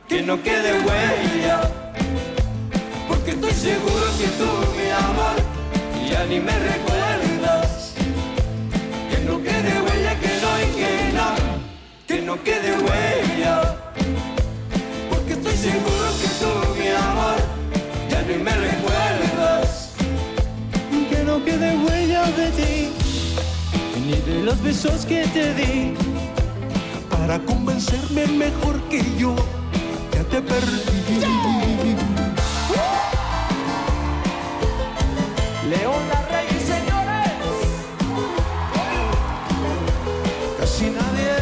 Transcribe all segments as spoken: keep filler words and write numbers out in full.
que no quede huella, porque estoy seguro que tú, mi amor, ya ni me recuerdas. Que no quede huella, que no hay que no, que no quede huella, porque estoy seguro que tú, mi amor, ya ni me recuerdas. Que no quede huella de ti, ni de los besos que te di, para convencerme mejor que yo, ya te perdí. León Larregui, señores. Casi nadie.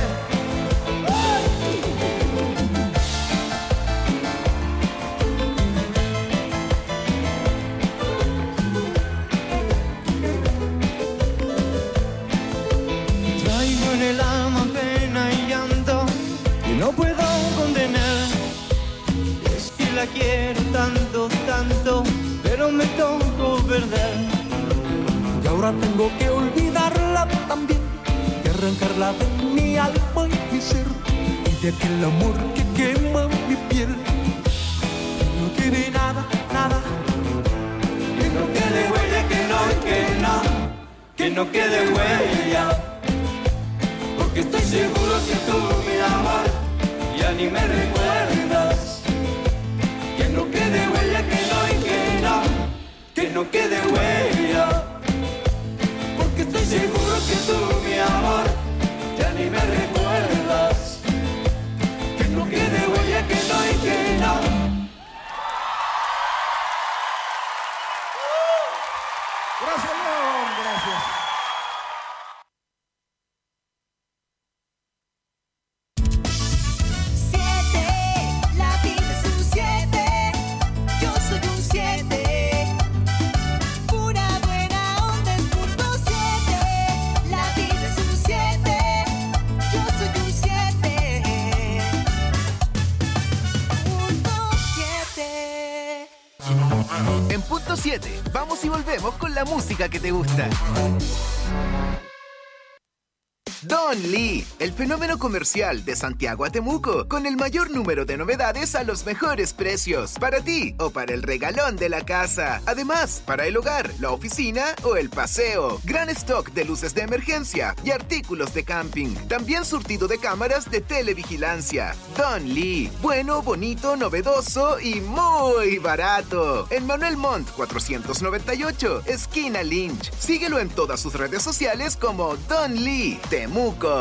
Traigo en el alma pena y llanto y no puedo condenar. Es que la quiero tanto, tanto, pero me tocó perder. Y ahora tengo que olvidarla también, y arrancarla de mi alma y mi ser, y de aquel amor que quema mi piel. Que no quede nada, nada, que no quede huella, que no, que no, que no quede huella, porque estoy seguro que tú, mi amor, ya ni me recuerdas. Que no quede huella, que no, que no, que no quede huella, porque estoy seguro que tú, mi amor, ya ni me recuerdas. Que no quede huella, que no, que no. Gracias, León, gracias. En punto siete, vamos y volvemos con la música que te gusta. Don Lee, el fenómeno comercial de Santiago a Temuco, con el mayor número de novedades a los mejores precios, para ti o para el regalón de la casa. Además, para el hogar, la oficina o el paseo. Gran stock de luces de emergencia y artículos de camping. También surtido de cámaras de televigilancia. Don Lee, bueno, bonito, novedoso y muy barato. En Manuel Montt cuatrocientos noventa y ocho, esquina Lynch. Síguelo en todas sus redes sociales como Don Lee Temuco.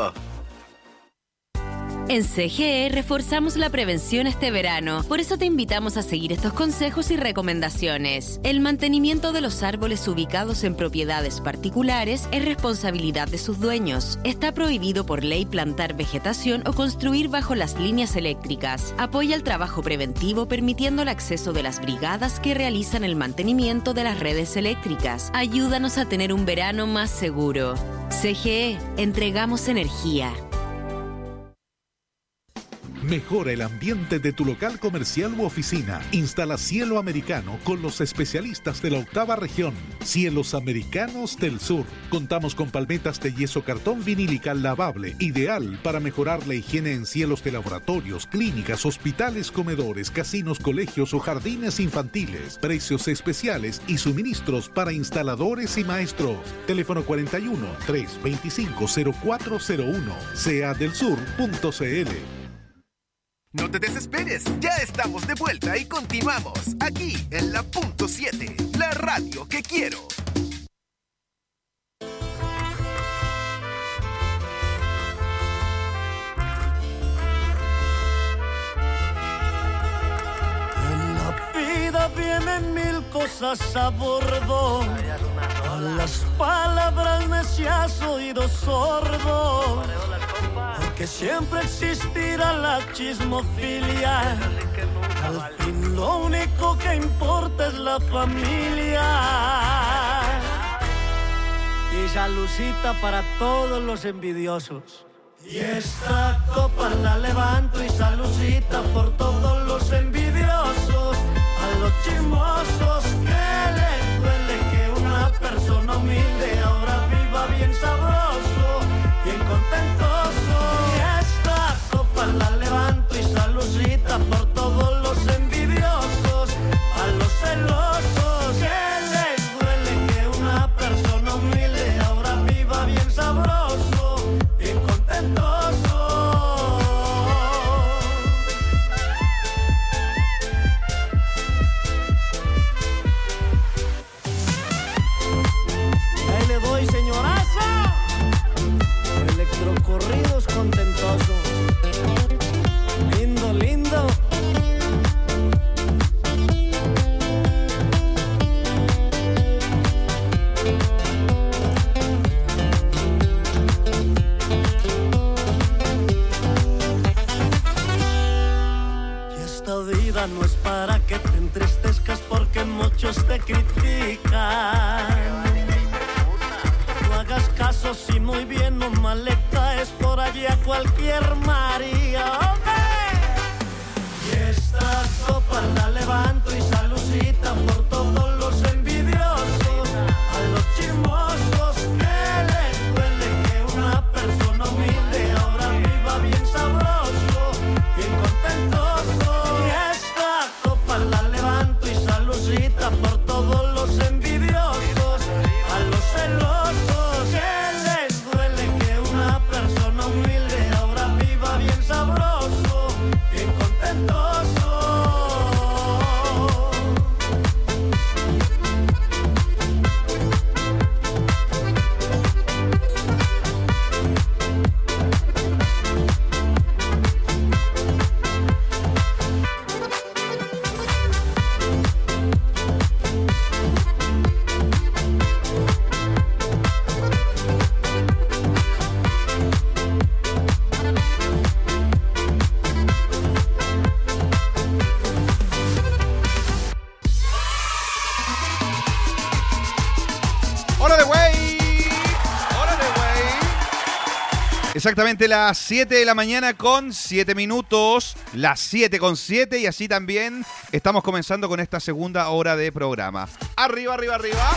En C G E reforzamos la prevención este verano. Por eso te invitamos a seguir estos consejos y recomendaciones. El mantenimiento de los árboles ubicados en propiedades particulares es responsabilidad de sus dueños. Está prohibido por ley plantar vegetación o construir bajo las líneas eléctricas. Apoya el trabajo preventivo permitiendo el acceso de las brigadas que realizan el mantenimiento de las redes eléctricas. Ayúdanos a tener un verano más seguro. C G E, entregamos energía. Mejora el ambiente de tu local comercial u oficina. Instala Cielo Americano con los especialistas de la octava región. Cielos Americanos del Sur. Contamos con palmetas de yeso cartón vinílica lavable, ideal para mejorar la higiene en cielos de laboratorios, clínicas, hospitales, comedores, casinos, colegios o jardines infantiles. Precios especiales y suministros para instaladores y maestros. Teléfono cuarenta y uno, trescientos veinticinco, cero cuatro cero uno. C A del sur punto c l. No te desesperes, ya estamos de vuelta y continuamos aquí en la punto siete, la radio que quiero. En la vida vienen mil cosas a bordo, a las palabras necias oídos sordos. Que siempre existirá la chismofilia. Al fin lo único que importa es la familia. Y salucita para todos los envidiosos. Y esta copa la levanto y salucita por todos los envidiosos. A los chismosos que les duele que una persona humilde ahora viva bien sabroso, bien contentoso. La levanto y salucita por todo. muchos te critican. No hagas caso si muy bien o mal le caes por allí a cualquier María. ¡Hombre! Y esta copa la levanto y saludcita por todos los envidiosos, a los chismosos que les duele que una persona humilde ahora viva bien sabroso, bien contentoso. Y esta copa la levanto y saludcita por todos los envidiosos, a los celosos que les duele que una persona humilde ahora viva bien sabroso, bien contentoso. Exactamente las siete de la mañana con siete minutos, las siete con siete, y así también estamos comenzando con esta segunda hora de programa. Arriba, arriba, arriba.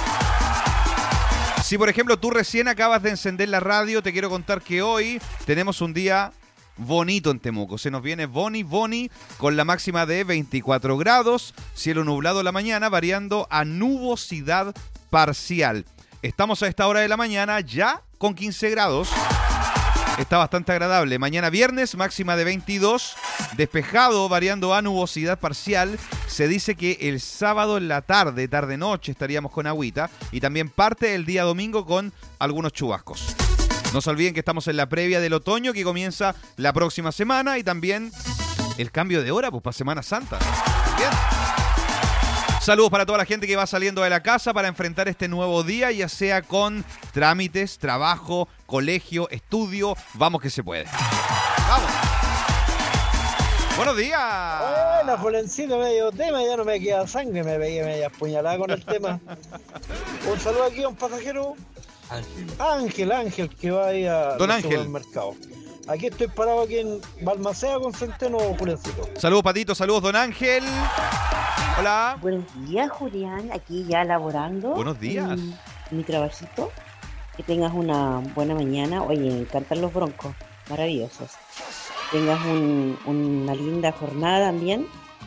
Si por ejemplo tú recién acabas de encender la radio, te quiero contar que hoy tenemos un día bonito en Temuco. Se nos viene Boni Boni con la máxima de veinticuatro grados, cielo nublado la mañana variando a nubosidad parcial. Estamos a esta hora de la mañana ya con quince grados. Está bastante agradable. Mañana viernes, máxima de veintidós, despejado, variando a nubosidad parcial. Se dice que el sábado en la tarde, tarde-noche, estaríamos con agüita. Y también parte del día domingo con algunos chubascos. No se olviden que estamos en la previa del otoño, que comienza la próxima semana. Y también el cambio de hora, pues para Semana Santa. Bien. Saludos para toda la gente que va saliendo de la casa para enfrentar este nuevo día, ya sea con trámites, trabajo, colegio, estudio. Vamos que se puede. ¡Vamos! ¡Buenos días! Bueno, Julencito, medio tema, ya no me queda sangre, me pegué media apuñalada con el tema. Un saludo aquí a un pasajero. Ángel. Ángel, Ángel, que va ahí a Don al Ángel. Supermercado. Aquí estoy parado aquí en Balmaceda con Centeno, Julencito. Saludos, Patito, saludos, Don Ángel. Hola. Buenos días, Julián, aquí ya laborando. Buenos días. En mi trabajito. Que tengas una buena mañana. Oye, me encantan los broncos, maravillosos. Tengas un, una linda jornada también.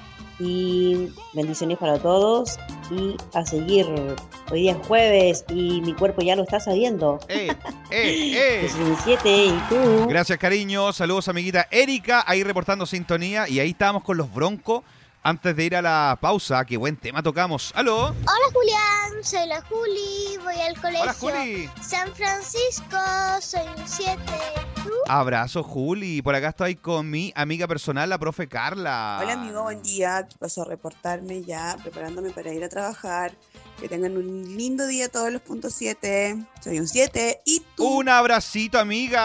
Y bendiciones para todos. Y a seguir. Hoy día es jueves y mi cuerpo ya lo está sabiendo. ¡Eh! ¡Eh! ¡Eh! diecisiete, ¿y tú? Gracias, cariño. Saludos, amiguita Erika, ahí reportando sintonía. Y ahí estábamos con los broncos. Antes de ir a la pausa, qué buen tema tocamos. ¡Aló! Hola, Julián, soy la Juli, voy al colegio Hola, Juli. San Francisco, soy un siete. ¿Tú? Abrazo, Juli. Por acá estoy con mi amiga personal, la profe Carla. Hola, amigo, buen día. Aquí paso a reportarme ya, preparándome para ir a trabajar. Que tengan un lindo día todos los puntos siete. Soy un siete. ¿Y tú? Un abracito,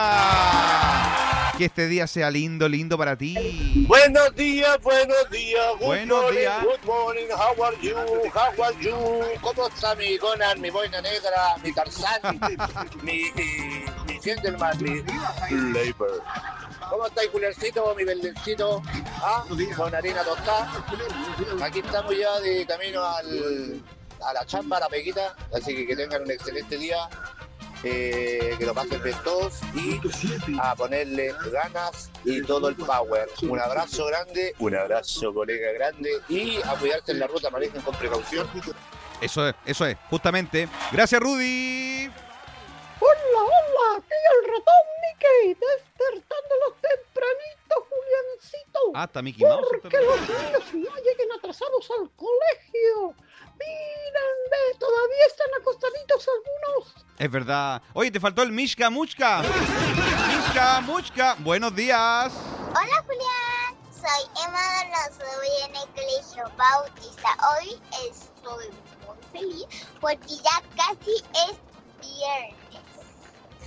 amiga. Que este día sea lindo, lindo para ti. Buenos días, buenos días. Good Buenos morning, días. Good morning, how are you? How are you? ¿Cómo está mi Conan, mi boina negra, mi Tarzán, mi, mi, mi Gentleman, mi Labor? ¿Cómo estáis, Juliancito, mi Beldencito? ¿Ah? Con harina tostada. Aquí estamos ya de camino al, a la chamba, a la peguita. Así que que tengan un excelente día. Eh, que lo pasen bien todos y a ponerle ganas y todo el power. Un abrazo grande, un abrazo, colega grande, y a cuidarse en la ruta, manejen con precaución. Eso es, eso es, justamente. Gracias, Rudy. Hola, hola, aquí el ratón Mickey, despertándolos tempranito, Juliancito. Ah, está Mickey Mouse. Porque los niños no lleguen atrasados al colegio. Miren, ve, todavía están acostaditos algunos. Es verdad. Oye, te faltó el Mishka Muchka. Mishka Muchka. Buenos días. Hola, Julián, soy Emma Donoso, voy en el colegio Bautista. Hoy estoy muy feliz porque ya casi es viernes.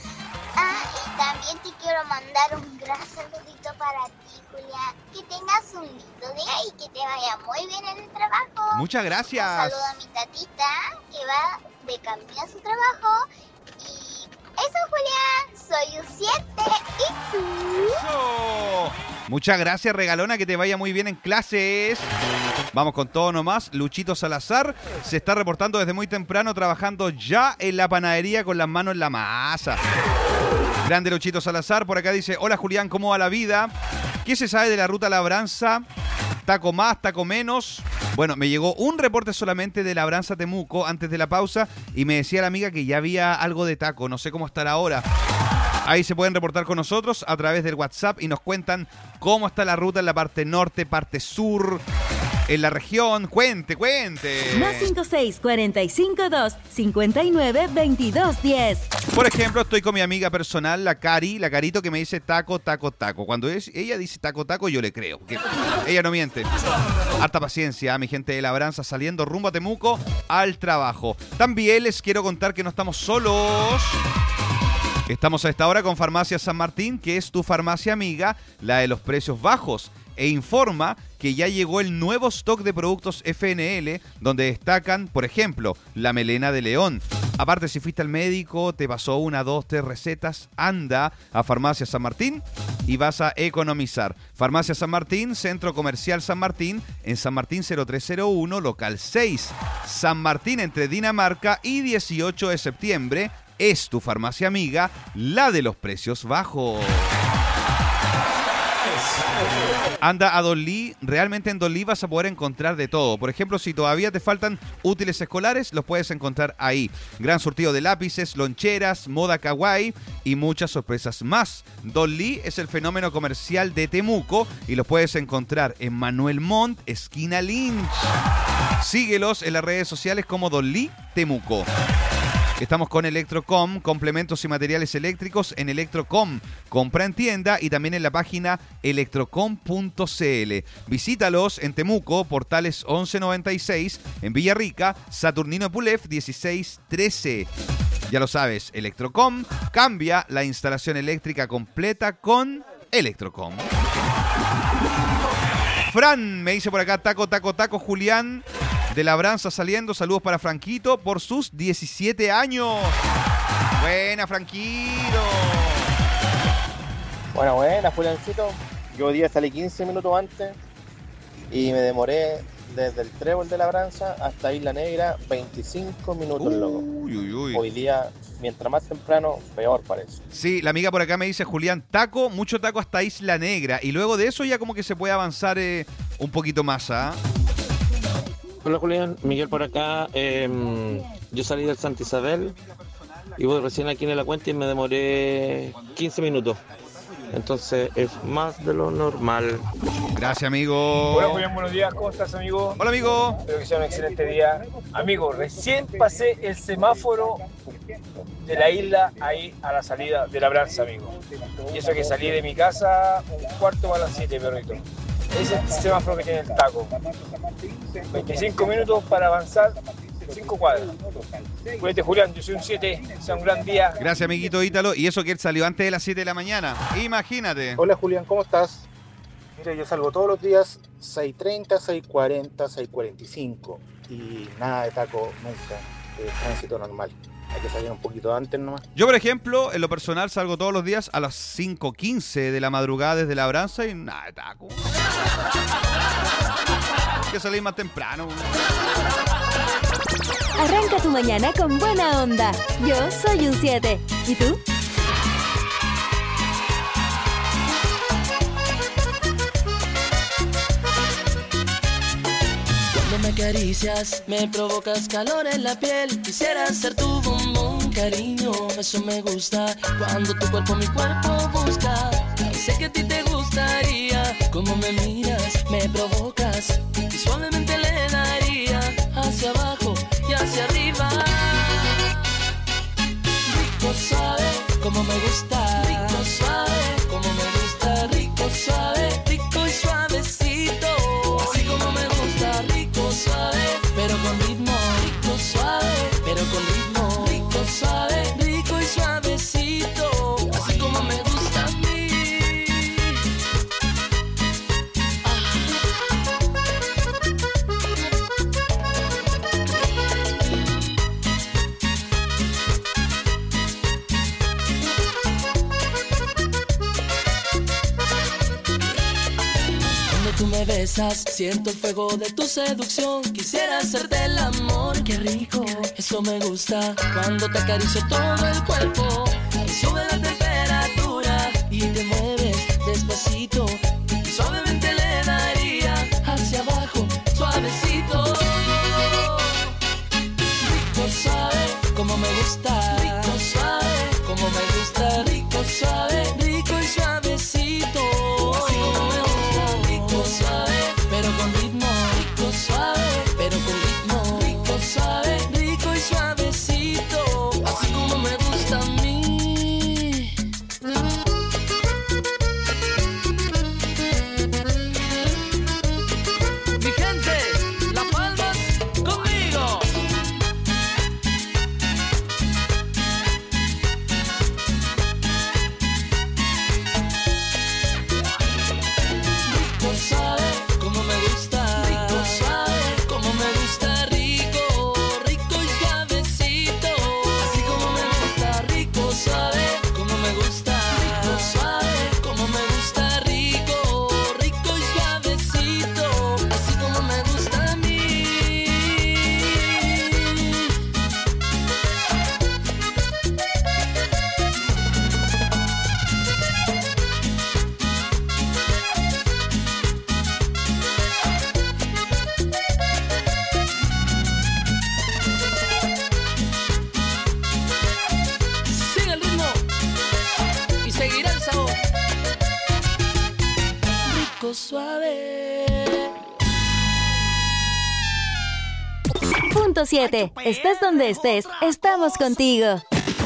Ah, y también te quiero mandar un gran saludito para ti, Julián. Que tengas un lindo día y que te vaya muy bien en el trabajo. Muchas gracias. Un saludo a mi tatita que va de camino a su trabajo. Y eso, Julián, soy un siete. ¿Y tú? Eso. Muchas gracias, regalona, que te vaya muy bien en clases. Vamos con todo nomás. Luchito Salazar se está reportando desde muy temprano, trabajando ya en la panadería con las manos en la masa. Grande Luchito Salazar, por acá dice: hola Julián, ¿cómo va la vida? ¿Qué se sabe de la ruta Labranza? ¿Taco más, taco menos? Bueno, me llegó un reporte solamente de Labranza Temuco antes de la pausa y me decía la amiga que ya había algo de taco, no sé cómo estará ahora. Ahí se pueden reportar con nosotros a través del WhatsApp y nos cuentan cómo está la ruta en la parte norte, parte sur, en la región. Cuente, cuente. Más cinco seis, cuarenta y cinco dos, cincuenta y nueve, veintidós diez. Por ejemplo, estoy con mi amiga personal, la Cari, la Carito, que me dice taco, taco, taco. Cuando es, ella dice taco, taco, yo le creo. Que ella no miente. Harta paciencia, mi gente de Labranza, saliendo rumbo a Temuco al trabajo. También les quiero contar que no estamos solos. Estamos a esta hora con Farmacia San Martín, que es tu farmacia amiga, la de los precios bajos, e informa que ya llegó el nuevo stock de productos F N L, donde destacan, por ejemplo, la melena de león. Aparte, si fuiste al médico, te pasó una, dos, tres recetas, anda a Farmacia San Martín y vas a economizar. Farmacia San Martín, Centro Comercial San Martín, en San Martín cero tres cero uno, local seis. San Martín entre Dinamarca y dieciocho de septiembre. Es tu farmacia amiga, la de los precios bajos. Anda a Don Lee, realmente en Don Lee vas a poder encontrar de todo. Por ejemplo, si todavía te faltan útiles escolares, los puedes encontrar ahí. Gran surtido de lápices, loncheras, moda kawaii y muchas sorpresas más. Don Lee es el fenómeno comercial de Temuco y los puedes encontrar en Manuel Montt, esquina Lynch. Síguelos en las redes sociales como Don Lee Temuco. Estamos con Electrocom, complementos y materiales eléctricos en Electrocom. Compra en tienda y también en la página electrocom punto c l. Visítalos en Temuco, Portales once noventa y seis, en Villarrica, Saturnino Pulef dieciséis trece. Ya lo sabes, Electrocom cambia la instalación eléctrica completa con Electrocom. Fran me dice por acá, taco, taco, taco, Julián de Labranza saliendo. Saludos para Franquito por sus diecisiete años. Buena, Franquito. Buena, buena, Juliancito. Yo hoy día salí quince minutos antes y me demoré desde el Trébol de Labranza hasta Isla Negra veinticinco minutos, loco. Uy, uy, uy. Hoy día, mientras más temprano, peor parece. Sí, la amiga por acá me dice, Julián, taco, mucho taco hasta Isla Negra. Y luego de eso ya como que se puede avanzar eh, un poquito más, ¿ah? ¿eh? Hola Julián, Miguel por acá. Eh, yo salí del Santa Isabel y voy recién aquí en la cuenta y me demoré quince minutos. Entonces es más de lo normal. Gracias, amigo. Hola Julián, buenos días. ¿Cómo estás, amigo? Hola, amigo. Espero que sea un excelente día. Amigo, recién pasé el semáforo de la isla ahí a la salida de Labranza, amigo. Y eso que salí de mi casa un cuarto para las siete, perrito. Ese es el semáforo que tiene el taco. veinticinco minutos para avanzar cinco cuadras. Cuídate, Julián, yo soy un siete. Sea un gran día. Gracias, amiguito Ítalo. Y eso que él salió antes de las siete de la mañana. Imagínate. Hola, Julián, ¿cómo estás? Mira, yo salgo todos los días seis treinta, seis cuarenta, seis cuarenta y cinco. Y nada de taco nunca. De tránsito normal. Hay que salir un poquito antes nomás. Yo, por ejemplo, en lo personal salgo todos los días a las cinco quince de la madrugada desde Labranza y nada de taco. Hay que salir más temprano. Arranca tu mañana con buena onda. Yo soy un siete. ¿Y tú? Cuando me acaricias, me provocas calor en la piel. Quisiera ser tu bombón, cariño, eso me gusta. Cuando tu cuerpo mi cuerpo busca, sé que a ti te gustaría. Como me miras, me provocas y suavemente le daría hacia abajo y hacia arriba. Rico suave, como me gusta. Rico suave, como me gusta. Rico suave, rico y suavecito. Así como me gusta, rico suave, pero con ritmo. Rico suave, pero con ritmo. Rico suave, rico y suavecito. tú me besas, siento el fuego de tu seducción. Quisiera hacerte el amor, qué rico. Eso me gusta cuando te acaricio todo el cuerpo. Y sube la temperatura y te mueves despacito. Y suavemente le daría hacia abajo, suavecito. Rico suave, como me gusta. Rico suave, como me gusta. Rico suave, rico y suavecito. Así como me gusta. Rico suave, pero con ritmo. Rico suave, pero con ritmo. Rico suave, rico y suavecito. Así como me gusta a mí. Mi gente, las palmas conmigo. Rico suave, como me gusta. Rico suave, como me gusta. Rico, rico y suavecito. Así como me gusta. Rico suave, como me gusta. Rico suave, como me gusta. Rico, rico y suavecito. Así como me gusta a mí. Sigue el ritmo y seguirá el sabor. Rico suave. Punto siete. Estés donde estés, estamos contigo.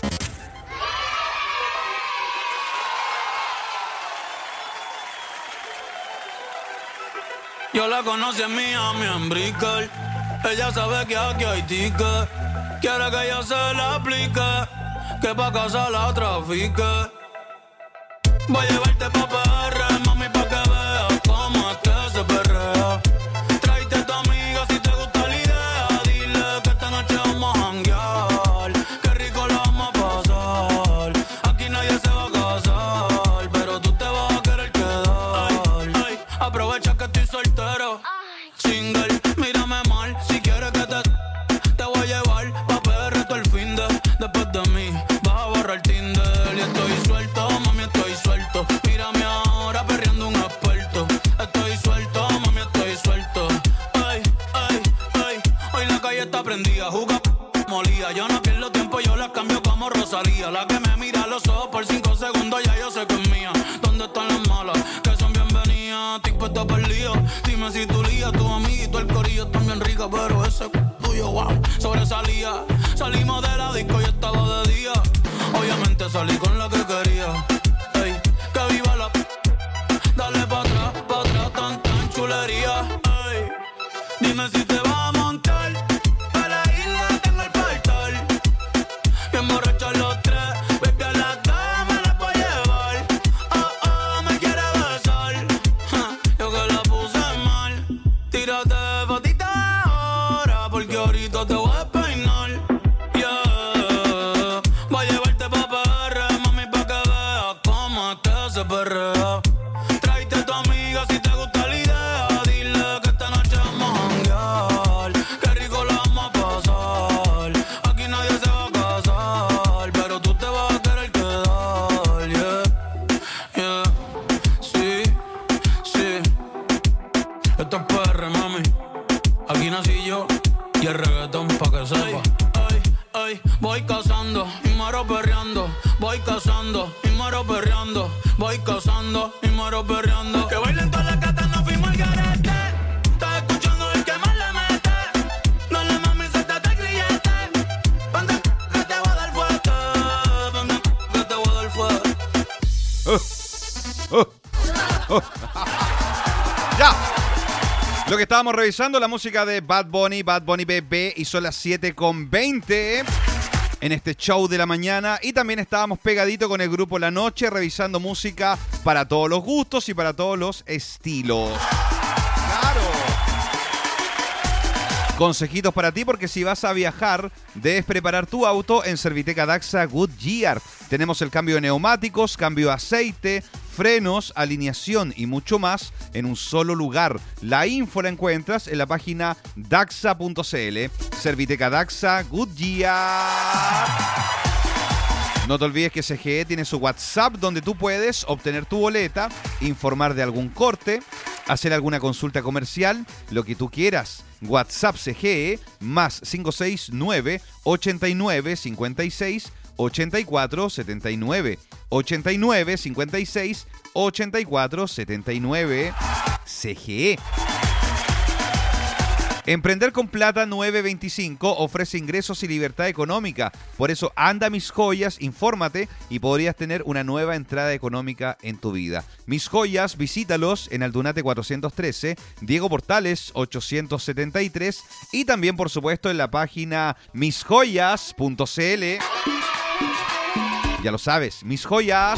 Yo la conocí en Miami, en Brickell. Ella sabe que aquí hay ticket. Quiere que yo se la aplique, que pa' casa la trafique. Voy a llevarte pa' P R, mami, pa' que veas cómo es que se perrea. Tráete a tu amiga si te gusta la idea. Dile que esta noche vamos a janguear. Qué rico la vamos a pasar. Aquí nadie se va a casar, pero tú te vas a querer quedar. Ay, ay, aprovecha que estoy soltero. Single, mírame mal. Si quieres que te te voy a llevar pa' P R todo el fin de. Después de mí vas a borrar Tinder. Y estoy suelto, mami, estoy suelto. Mírame ahora perreando un experto. Estoy suelto, mami, estoy suelto. Ay, ay, ay. Hoy la calle está prendida, juga molía. Yo no pierdo tiempo, yo la cambio como Rosalía. La que me mira a los ojos por cinco segundos, ya yo sé que es mía. ¿Dónde están las malas? Que son bienvenidas. Estoy puesta para el lío. Dime si tu lía, tu amiguito, el corillo están bien rica, pero ese tuyo, wow, sobresalía. Salimos de la disco y estaba de día. Obviamente salí con la que quería. Ey, que viva la p. Dale pa' atrás, pa' atrás, tan, tan chulería. Ey, dime si te vas a montar. Para la isla tengo el portal. Bien borrachos los tres. Baby, a la cama la puedo llevar. Oh, oh, me quiere besar. Ja, yo que la puse mal. Tírate fotita ahora, porque ahorita te voy a despeinar. Yeah. Voy a llevarte pa' P R, mami, pa' que veas cómo es que se perrea. Tráete a tu amiga si te gusta la idea. Dile que esta noche vamos a janguear. Qué rico la vamos a pasar. Aquí nadie se va a casar, pero tú te vas a querer quedar. Yeah, yeah. Sí, sí. Esto es P R, mami. Aquí nací yo y el reggaetón pa' que sepa. Ay, ay, voy cazando y muero perreando. Voy cazando y muero perreando. Voy cazando y muero perreando. Que bailen todas las gatas, no fuimos al garete. Estás escuchando el que más le mete. No le mami, suéltate el grillete. Ponte que te voy a dar fuerte. Ponte que te voy a dar fuerte. Uh, uh, uh. Ya. Lo que estábamos revisando, la música de Bad Bunny, Bad Bunny Bebé, y son las siete con veinte en este show de la mañana. Y también estábamos pegadito con el grupo La Noche, revisando música para todos los gustos y para todos los estilos. ¡Claro! Consejitos para ti, porque si vas a viajar, debes preparar tu auto en Serviteca Daxa Goodyear. Tenemos el cambio de neumáticos, cambio de aceite, frenos, alineación y mucho más en un solo lugar. La info la encuentras en la página daxa punto cl. Serviteca Daxa, Goodyear. No te olvides que C G E tiene su WhatsApp donde tú puedes obtener tu boleta, informar de algún corte, hacer alguna consulta comercial, lo que tú quieras. WhatsApp C G E más cinco seis nueve, ochenta y nueve, cincuenta y seis, ochenta y cuatro, setenta y nueve. ochenta y nueve, cincuenta y seis, ochenta y cuatro, setenta y nueve. C G E. Emprender con Plata nueve veinticinco ofrece ingresos y libertad económica. Por eso anda a Mis Joyas, infórmate y podrías tener una nueva entrada económica en tu vida. Mis Joyas, visítalos en Aldunate cuatrocientos trece, Diego Portales ochocientos setenta y tres y también, por supuesto, en la página mis joyas punto cl. Ya lo sabes, Mis Joyas.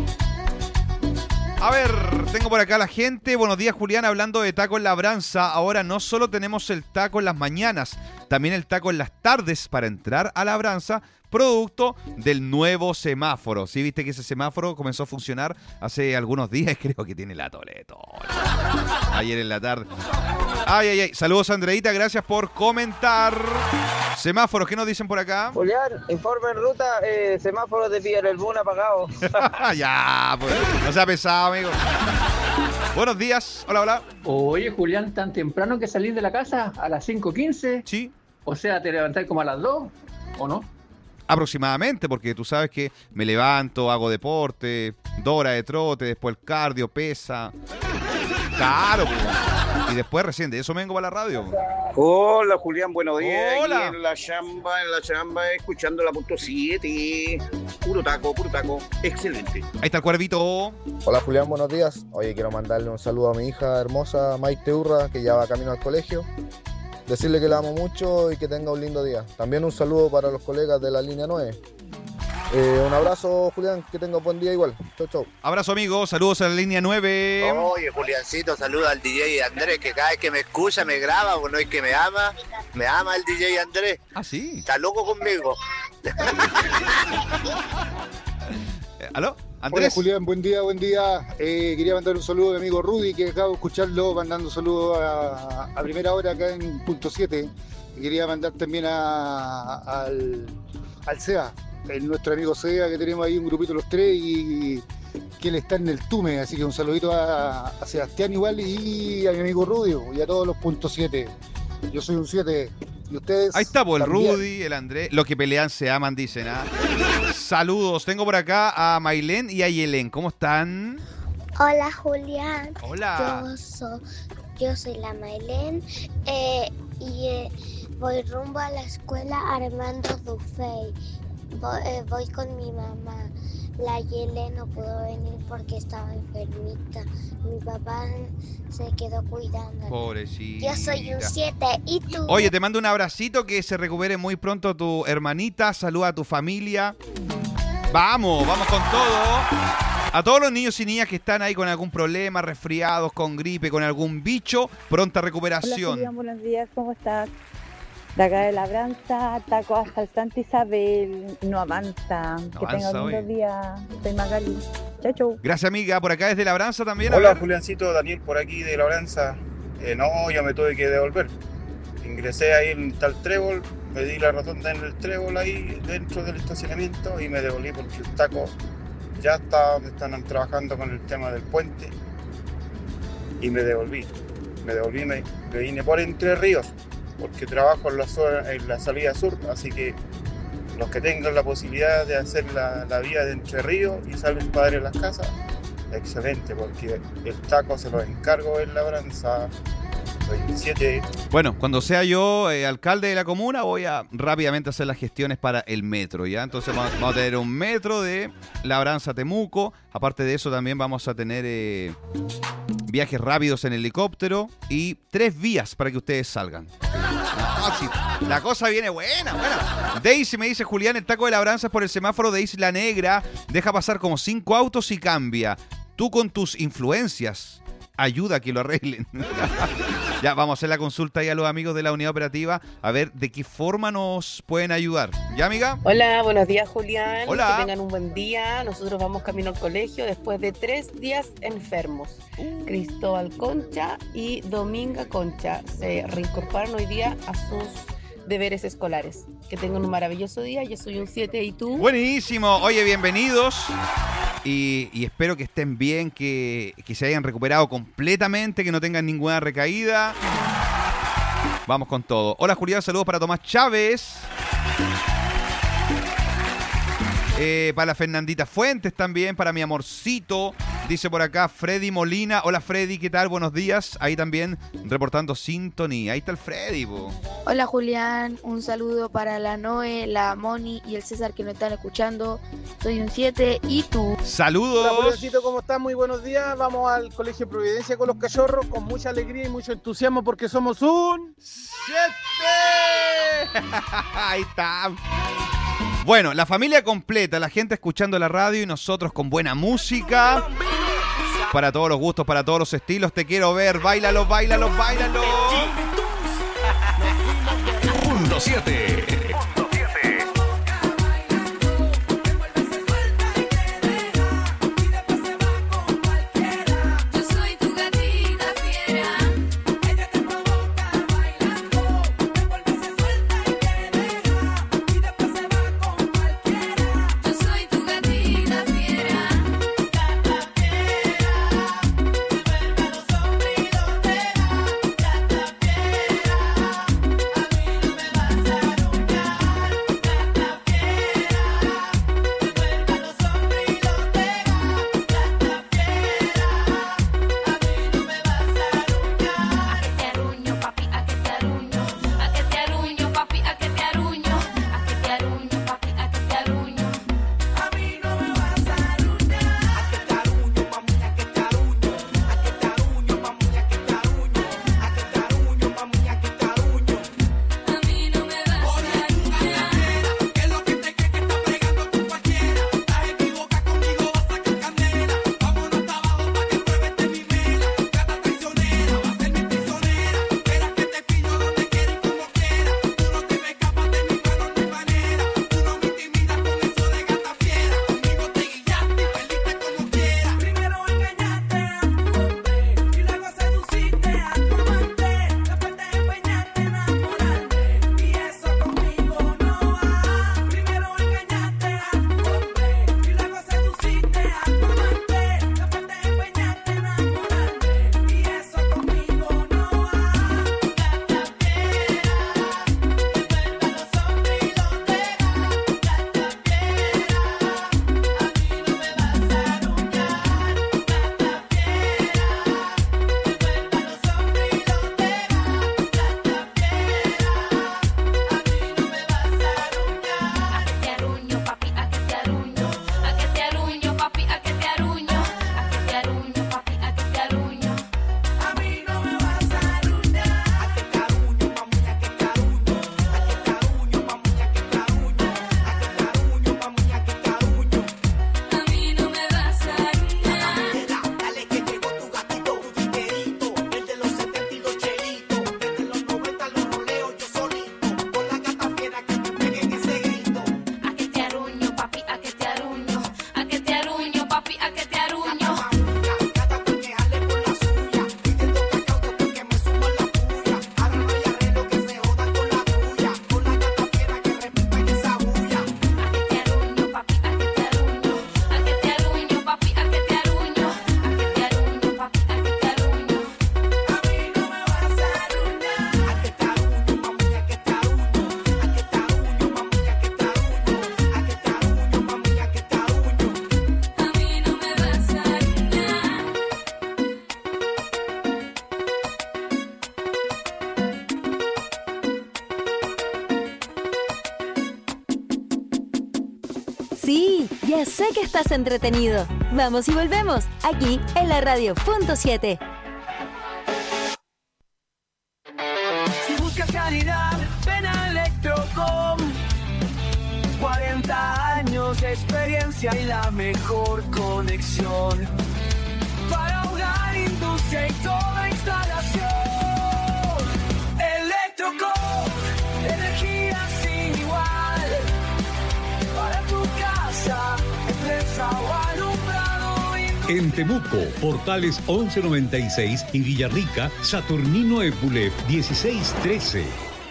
A ver, tengo por acá a la gente. Buenos días, Julián. Hablando de taco en Labranza, ahora no solo tenemos el taco en las mañanas, también el taco en las tardes para entrar a Labranza, producto del nuevo semáforo. ¿Sí viste que ese semáforo comenzó a funcionar hace algunos días? Creo que tiene la toleta. Ayer en la tarde. Ay, ay, ay. Saludos, Andreita. Gracias por comentar. Semáforos, ¿qué nos dicen por acá? Julián, informe en ruta, eh, semáforos de Villalbún apagado. Ya, pues, no sea pesado, amigo. Buenos días, hola, hola. Oye, Julián, ¿tan temprano que salís de la casa? ¿A las cinco quince? Sí. O sea, ¿te levantás como a las dos o no? Aproximadamente, porque tú sabes que me levanto, hago deporte, dos horas de trote, después el cardio, pesa. Claro, pues. Y después recién de eso vengo para la radio. Hola, Julián, buenos días. Hola. Aquí en la chamba, en la chamba, escuchando la punto siete. Puro taco, puro taco. Excelente. Ahí está el cuervito. Hola, Julián, buenos días. Oye, quiero mandarle un saludo a mi hija hermosa, Maite Urra, que ya va camino al colegio. Decirle que la amo mucho y que tenga un lindo día. También un saludo para los colegas de la línea nueve. Eh, un abrazo, Julián, que tenga un buen día igual. Chau, chau. Abrazo, amigo. Saludos a la línea nueve. Oye, Juliancito, saluda al D J Andrés, que cada vez que me escucha me graba, o no es que me ama, me ama el D J Andrés. Ah, sí. Está loco conmigo. ¿Aló? Andrés. Hola, Julián, buen día, buen día. Eh, quería mandar un saludo a mi amigo Rudy, que acabo de escucharlo, mandando un saludo a, a primera hora acá en punto siete. Y quería mandar también a, al, al SEA, el, nuestro amigo SEA, que tenemos ahí un grupito los tres y que él está en el Tume. Así que un saludito a, a Sebastián igual y a mi amigo Rudy y a todos los punto siete. Yo soy un siete. ¿Y ustedes? Ahí está, pues, el también. Rudy, el Andrés. Los que pelean se aman, dicen. ¿Ah? Saludos. Tengo por acá a Mailén y a Yelén. ¿Cómo están? Hola, Julián. Hola. Yo soy, yo soy la Mailén eh, y eh, voy rumbo a la escuela Armando Dufey. Voy, eh, voy con mi mamá. La Yelén no pudo venir porque estaba enfermita. Mi papá se quedó cuidando. Pobrecita. Yo soy un siete. ¿Y tú? Oye, te mando un abracito, que se recupere muy pronto tu hermanita. Saluda a tu familia. Vamos, vamos con todo. A todos los niños y niñas que están ahí con algún problema, resfriados, con gripe, con algún bicho, pronta recuperación. Hola, Julián, buenos días, ¿cómo estás? De acá de Labranza, taco hasta el Santa Isabel, no avanza. No que avanza tenga un lindo hoy. día. Soy Magali. Chau, chau. Gracias, amiga. Por acá desde Labranza también. Hola, a ver. Juliancito, Daniel por aquí de Labranza. Eh, no, yo me tuve que devolver. Ingresé ahí en tal trébol, me di la rotonda en el trébol ahí dentro del estacionamiento y me devolví porque el taco ya está, están trabajando con el tema del puente y me devolví. Me devolví, me, me vine por Entre Ríos porque trabajo en la, zona, en la salida sur, así que los que tengan la posibilidad de hacer la, la vía de Entre Ríos y salen padres a las casas, excelente, porque el taco se lo encargo en Labranza. veintisiete. Bueno, cuando sea yo eh, alcalde de la comuna, voy a rápidamente hacer las gestiones para el metro, ¿ya? Entonces vamos, vamos a tener un metro de Labranza a Temuco. Aparte de eso, también vamos a tener eh, viajes rápidos en helicóptero y tres vías para que ustedes salgan. No, sí, la cosa viene buena, buena. Daisy me dice, Julián, el taco de Labranza es por el semáforo de Isla Negra. Deja pasar como cinco autos y cambia. Tú con tus influencias. ayuda a que lo arreglen. Ya, vamos a hacer la consulta ahí a los amigos de la unidad operativa, a ver de qué forma nos pueden ayudar. ¿Ya, amiga? Hola, buenos días, Julián. Hola. Que tengan un buen día. Nosotros vamos camino al colegio después de tres días enfermos. Uh. Cristóbal Concha y Dominga Concha se reincorporaron hoy día a sus deberes escolares. Que tengan un maravilloso día. Yo soy un siete y tú. Buenísimo. Oye, bienvenidos. Y, y espero que estén bien, que, que se hayan recuperado completamente, que no tengan ninguna recaída. Vamos con todo. Hola, Julián. Saludos para Tomás Chávez. Eh, para la Fernandita Fuentes también, para mi amorcito, dice por acá Freddy Molina. Hola Freddy, ¿qué tal? Buenos días. Ahí también reportando sintonía. Ahí está el Freddy, po. Hola Julián, un saludo para la Noe, la Moni y el César que nos están escuchando. Soy un siete y tú. Saludos. Hola Juliancito, ¿cómo estás? Muy buenos días. Vamos al Colegio Providencia con los cachorros con mucha alegría y mucho entusiasmo porque somos un siete. Ahí está. Bueno, la familia completa, la gente escuchando la radio y nosotros con buena música. Para todos los gustos, para todos los estilos. Te quiero ver. Báilalo, báilalo, báilalo. Punto siete. Sí, ya sé que estás entretenido. Vamos y volvemos, aquí en la radio punto siete. Si buscas calidad, ven a Electrocom. cuarenta años de experiencia y la mejor conexión. Para hogar, industria En Temuco, Portales once noventa y seis y Villarrica, Saturnino Epulef dieciséis trece.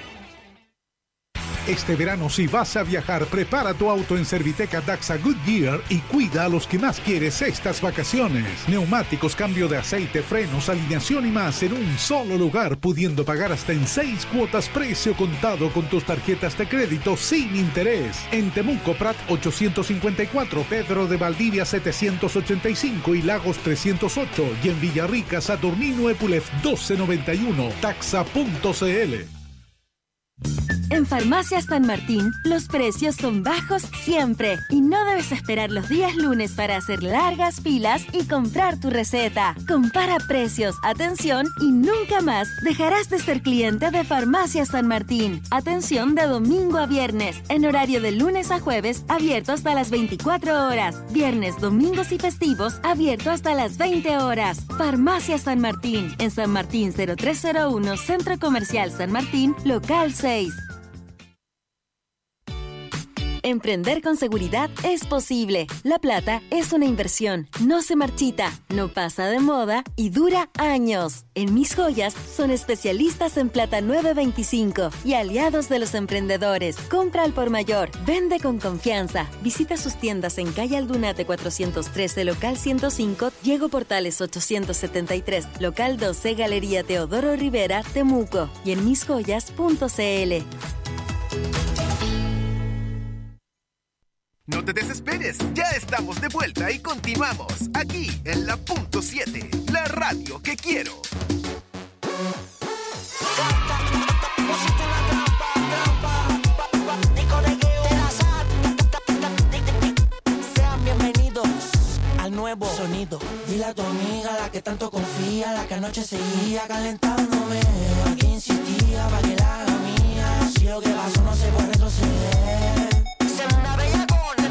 Este verano, si vas a viajar, prepara tu auto en Serviteca Daxa Goodyear y cuida a los que más quieres estas vacaciones. Neumáticos, cambio de aceite, frenos, alineación y más en un solo lugar, pudiendo pagar hasta en seis cuotas precio contado con tus tarjetas de crédito sin interés. En Temuco, Prat ochocientos cincuenta y cuatro, Pedro de Valdivia setecientos ochenta y cinco y Lagos trescientos ocho. Y en Villarrica, Saturnino Epulef doce noventa y uno. Taxa punto c l. En Farmacias San Martín, los precios son bajos siempre y no debes esperar los días lunes para hacer largas filas y comprar tu receta. Compara precios, atención y nunca más dejarás de ser cliente de Farmacias San Martín. Atención de domingo a viernes, en horario de lunes a jueves, abierto hasta las veinticuatro horas. Viernes, domingos y festivos, abierto hasta las veinte horas. Farmacias San Martín, en San Martín cero tres cero uno, Centro Comercial San Martín, local seis. Emprender con seguridad es posible. La plata es una inversión, no se marchita, no pasa de moda y dura años. En Mis Joyas son especialistas en plata nueve veinticinco y aliados de los emprendedores. Compra al por mayor, vende con confianza. Visita sus tiendas en calle Aldunate cuatrocientos trece, local ciento cinco, Diego Portales ochocientos setenta y tres, local doce, Galería Teodoro Rivera, Temuco y en mis joyas punto c l. No te desesperes, ya estamos de vuelta y continuamos aquí en la punto siete, la radio que quiero. Sean bienvenidos al nuevo sonido. Dile a tu amiga, la que tanto confía, la que anoche seguía calentándome. Aquí insistía para que la haga mía. Si lo que pasó no se puede retroceder. Segunda bella.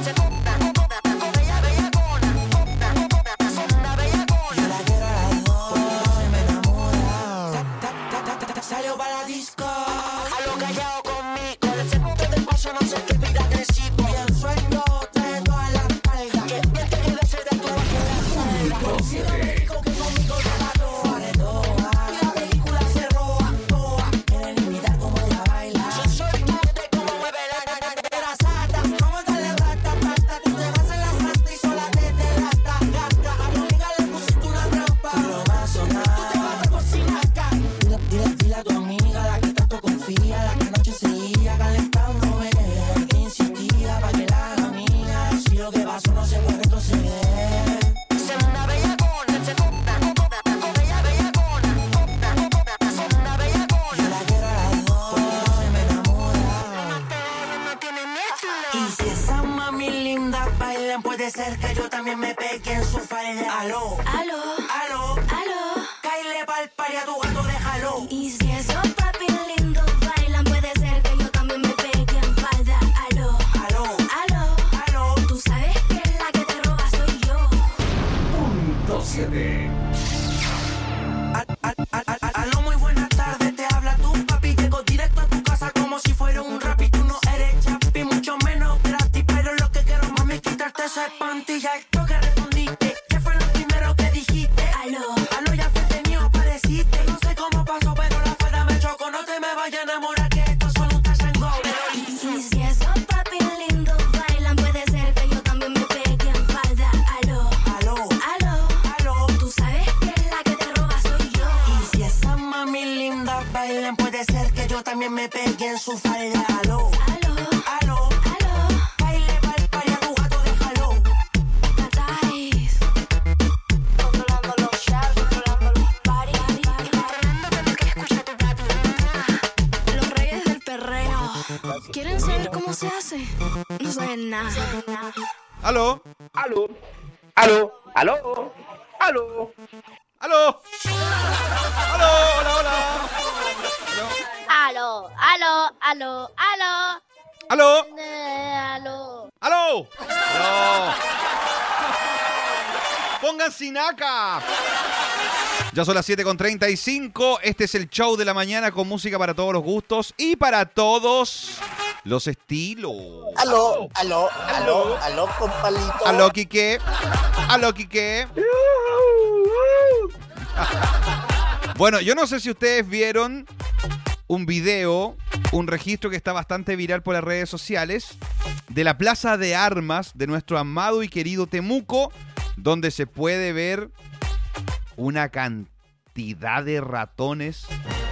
Salió para la disco, a lo callado conmigo. El segundo del paso no sé qué vida agresivo. Bien suelto, trae toda la espalda. Que bien te quiere ser de tu bajo la espalda. Rico que conmigo te la toa. Y la película se roba toa. Quieren imitar como ella baila. Yo soy tú de cómo mueve la era sata. Cómo darle rata, tata. Tú te vas en la santa y sola te delata. Gata, a tu amiga le pusiste una trampa. Tú no vas a sonar. Tú te vas a cocinar acá. Dile, dile a tu amiga, la que tanto confía, la que anoche seguía calentándome, que insistía para que la haga mía. Si lo que pasó no se puede retroceder. Segunda bellacona, segunda, bella bellacona, segunda bellacona. Yo la quiero a las dos, porque no se me enamora. No tiene miedo. Y si esa mami linda bailan, puede ser que yo también me pegue en su falda. Aló, aló, aló, aló. Caile pa'l party a tu gato, déjalo. Y si esos papi lindos bailan, puede ser que yo también me pegue en falda. Aló, aló, aló, aló. Tú sabes que la que te roba soy yo. Punto siete. Aló, muy buenas tardes, te habla tu papi. Llego directo a tu casa como si fuera un rap. Y tú no eres chapi, mucho menos gratis. Pero lo que quiero, mami, es quitarte esa espantilla. Esto que respondiste, ¿qué fue lo primero que dijiste? Aló, aló, ya frente mío apareciste. No sé cómo pasó, pero la falda me chocó. No te me vayas a enamorar, que esto solo un touch and go. Y si esos papi lindos bailan, puede ser que yo también me pegue en falda. Aló, aló, aló, aló. Tú sabes que la que te roba soy yo. Y si esas mami lindas bailan, puede ser que yo también me pegue en su falda. Aló, aló, aló, aló. Baile pa'l party a tu gato, déjalo. Tatáis. Controlando los shots, controlando los parties. Controlando lo que escucha tu papi. Los reyes del perreo. ¿Quieren saber cómo se hace? No saben nada. ¿Aló? ¿Aló? ¿Aló? ¿Aló? ¿Aló? ¿Aló? ¿Aló? Hola, hola. Aló, aló, aló, aló. ¿Aló? Eh, aló. ¡Aló! ¡Aló! ¡Pongan sinaca! Ya son las siete con treinta y cinco. Este es el show de la mañana con música para todos los gustos y para todos los estilos. Aló, aló, aló, aló, compalito. Aló, Quique. Aló, Quique. Bueno, yo no sé si ustedes vieron un video, un registro que está bastante viral por las redes sociales de la Plaza de Armas de nuestro amado y querido Temuco, donde se puede ver una cantidad de ratones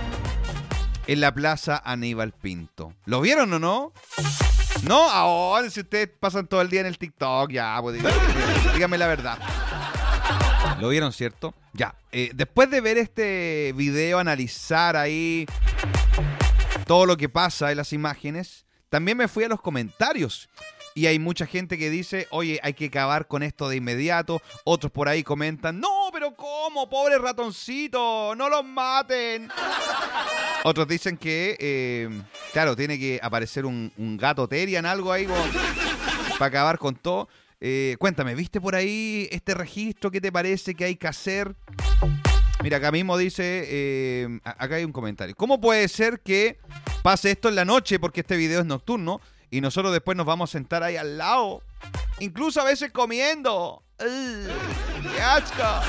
en la Plaza Aníbal Pinto. ¿Lo vieron o no? No, ahora si ustedes pasan todo el día en el TikTok, ya, pues díganme, díganme la verdad. ¿Lo vieron, cierto? Ya. Eh, después de ver este video, analizar ahí todo lo que pasa en las imágenes, también me fui a los comentarios. Y hay mucha gente que dice, oye, hay que acabar con esto de inmediato. Otros por ahí comentan, no, pero ¿cómo? Pobre ratoncito, no los maten. Otros dicen que, eh, claro, tiene que aparecer un, un gato Terian, algo ahí como, para acabar con todo. Eh, cuéntame, ¿viste por ahí este registro? ¿Qué te parece que hay que hacer? Mira, acá mismo dice, eh, acá hay un comentario. ¿Cómo puede ser que pase esto en la noche? Porque este video es nocturno y nosotros después nos vamos a sentar ahí al lado. Incluso a veces comiendo. ¡Ugh! ¡Qué asco!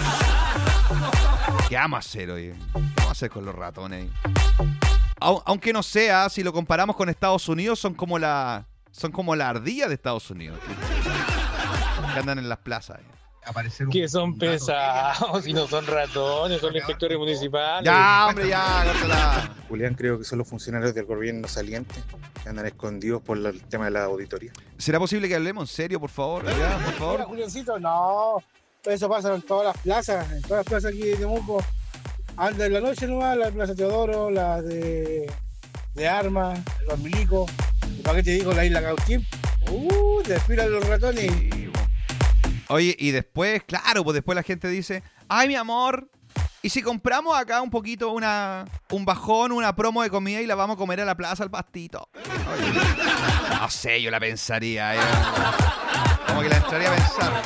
¿Qué vamos a hacer hoy? ¿Qué vamos a hacer con los ratones? Aunque no sea, si lo comparamos con Estados Unidos, son como la, son como la ardilla de Estados Unidos. Que andan en las plazas. Un, que son pesados y no son ratones, son inspectores municipales. Ya, hombre, ya, córtala. Julián, creo que son los funcionarios del gobierno saliente que andan escondidos por el tema de la auditoría. ¿Será posible que hablemos en serio, por favor? Ya, por favor. Mira, Juliancito, no. Eso pasa en todas las plazas, en todas las plazas aquí de Temuco. Anda en la noche nomás, la Plaza Teodoro, la de, de Armas, los Milicos. ¿Y para qué te digo la Isla Cauquín? Uh, desfilan los ratones. Oye, y después, claro, pues después la gente dice, ay, mi amor, ¿y si compramos acá un poquito una un bajón, una promo de comida y la vamos a comer a la plaza al pastito? Oye, no sé, yo la pensaría. ¿eh? Como que la entraría a pensar.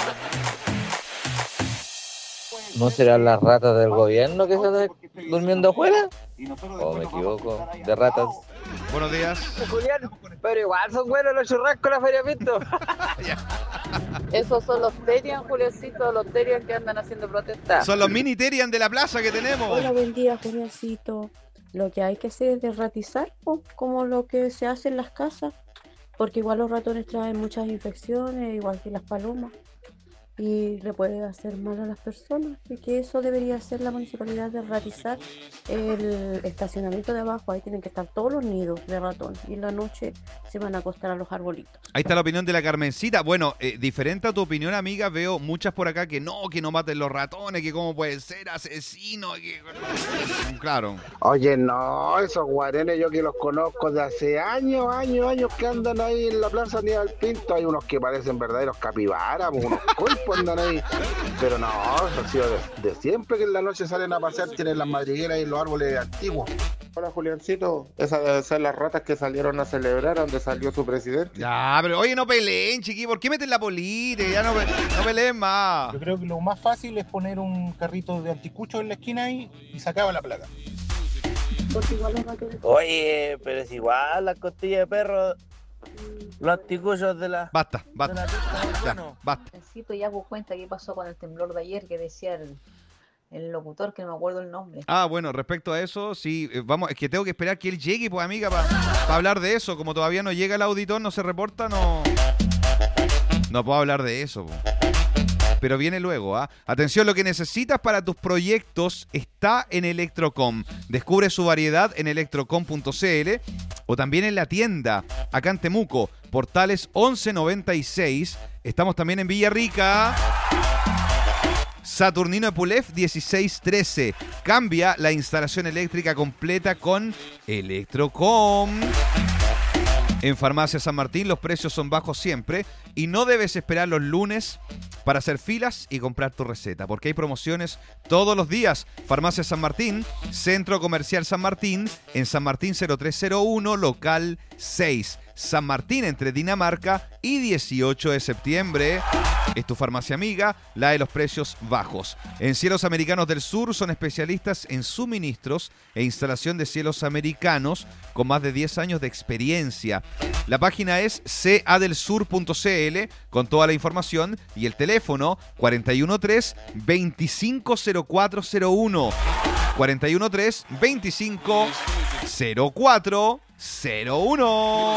¿No serán las ratas del gobierno que están durmiendo afuera? ¿O me equivoco? ¿De ratas? Buenos días. Julián, pero igual son buenos los churrascos la Feria Pinto. Esos son los Terian, Juliancito, los Terian que andan haciendo protestas. Son los mini Terian de la plaza que tenemos. Hola, buen día, Juliancito. Lo que hay que hacer es derratizar, ¿no? Como lo que se hace en las casas, porque igual los ratones traen muchas infecciones, igual que las palomas, y le puede hacer mal a las personas, y que eso debería hacer la municipalidad, derratizar el estacionamiento de abajo. Ahí tienen que estar todos los nidos de ratón y en la noche se van a acostar a los arbolitos. Ahí está la opinión de la Carmencita. Bueno, eh, diferente a tu opinión, amiga, veo muchas por acá que no, que no maten los ratones, que cómo puede ser asesino, que... Claro. Oye, no, esos guarenes yo que los conozco de hace años, años, años que andan ahí en la Plaza Aníbal Pinto. Hay unos que parecen verdaderos capibaras, unos cuerpos andan ahí. Pero no, eso ha sido de, de siempre que en la noche salen a pasear, tienen las madrigueras y los árboles antiguos. Hola, Juliancito. Esas deben ser las ratas que salieron a celebrar donde salió su presidente. Ya, pero oye, no peleen, chiqui. ¿Por qué meten la política? Ya no, no peleen más. Yo creo que lo más fácil es poner un carrito de anticucho en la esquina ahí y sacaba la placa. Oye, pero es igual las costillas de perro, los anticuchos de la... Basta, basta. Ya, basta. Necesito ya vos cuenta qué pasó con el temblor de ayer que decía el, el locutor, que no me acuerdo el nombre. Ah, bueno, respecto a eso, sí, eh, vamos, es que tengo que esperar que él llegue, pues, amiga, para pa hablar de eso. Como todavía no llega el auditor, no se reporta, no... No puedo hablar de eso, pues. Pero viene luego, ¿ah? ¿eh? Atención, lo que necesitas para tus proyectos está en Electrocom. Descubre su variedad en electrocom punto c l o también en la tienda, acá en Temuco, Portales once noventa y seis. Estamos también en Villarrica. Saturnino Epulef dieciséis trece. Cambia la instalación eléctrica completa con Electrocom. En Farmacia San Martín los precios son bajos siempre Y no debes esperar los lunes para hacer filas y comprar tu receta, porque hay promociones todos los días. Farmacia San Martín, Centro Comercial San Martín, en San Martín cero tres cero uno, local seis. San Martín, entre Dinamarca y dieciocho de septiembre. Es tu farmacia amiga, la de los precios bajos. En Cielos Americanos del Sur son especialistas en suministros e instalación de cielos americanos con más de diez años de experiencia. La página es c a del sur punto c l con toda la información y el teléfono cuatro uno tres, veinticinco cero cuatro cero uno. cuatro uno tres, veinticinco cero cuatro cero uno.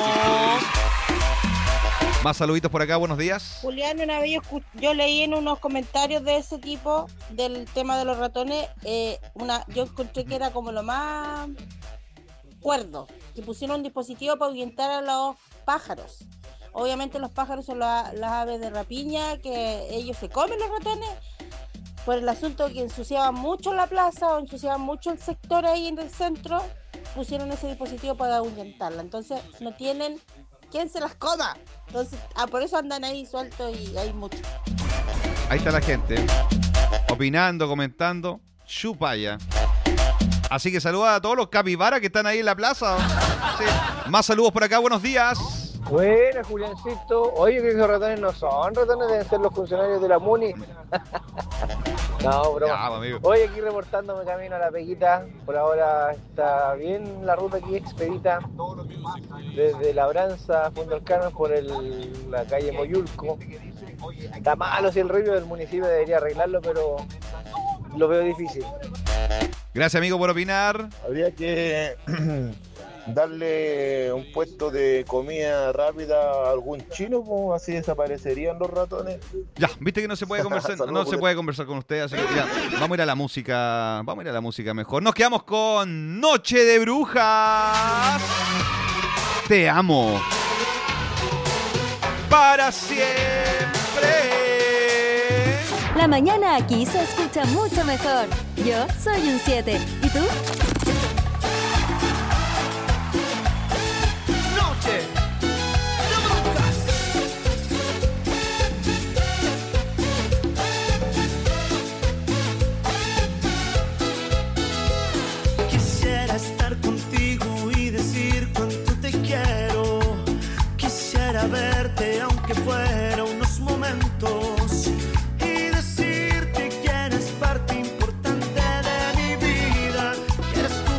Más saluditos por acá, buenos días. Julián, una vez yo, escu- yo leí en unos comentarios de ese tipo del tema de los ratones, eh, una, yo encontré que era como lo más cuerdo, que pusieron un dispositivo para ahuyentar a los pájaros. Obviamente los pájaros son la- las aves de rapiña, que ellos se comen los ratones, por el asunto que ensuciaban mucho la plaza o ensuciaban mucho el sector ahí en el centro, pusieron ese dispositivo para ahuyentarla. Entonces no tienen quien se las coma. Entonces, ah, por eso andan ahí sueltos y hay mucho. Ahí está la gente, opinando, comentando, chupaya. Así que saluda a todos los capibaras que están ahí en la plaza. Sí. Más saludos por acá, buenos días. Buena, Juliancito. Oye, que esos ratones no son ratones, deben ser los funcionarios de la MUNI. No, broma. Ya, amigo. Oye, aquí reportándome camino a la Peguita. Por ahora está bien la ruta aquí expedita. Desde Labranza, Fondo del Carmen, por el, la calle Moyulco. Está malo si el río del municipio debería arreglarlo, pero lo veo difícil. Gracias, amigo, por opinar. Habría que darle un puesto de comida rápida a algún chino, pues, así desaparecerían los ratones. Ya, viste que no se puede conversar, no se puede conversar con ustedes, así que ya, vamos a ir a la música, vamos a ir a la música mejor. Nos quedamos con Noche de Brujas. Te amo. Para siempre. La mañana aquí se escucha mucho mejor. Yo soy un siete. ¿Y tú? Noche de Brujas. Quisiera estar contigo y decir cuánto te quiero. Quisiera verte aunque fuera unos momentos y decirte que eres parte importante de mi vida, que eres tú